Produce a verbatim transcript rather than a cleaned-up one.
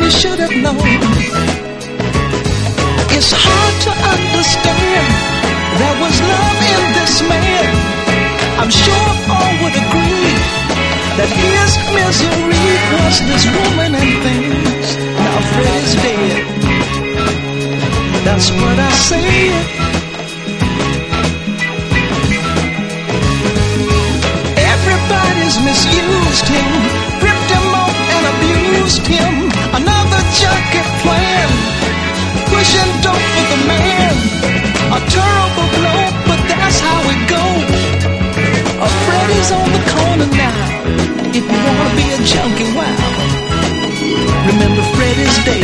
you should have known. It's hard to understand there was love in this man. I'm sure all would agree that his misery was this woman and things. Now Freddy's dead. That's what I said. Everybody's misused him, ripped him off and abused him. Another junkie plan, pushing dope for the man. A terrible blow, but that's how it goes. A Freddy's on the corner now. If you wanna be a junkie, wow. Remember Freddy's day.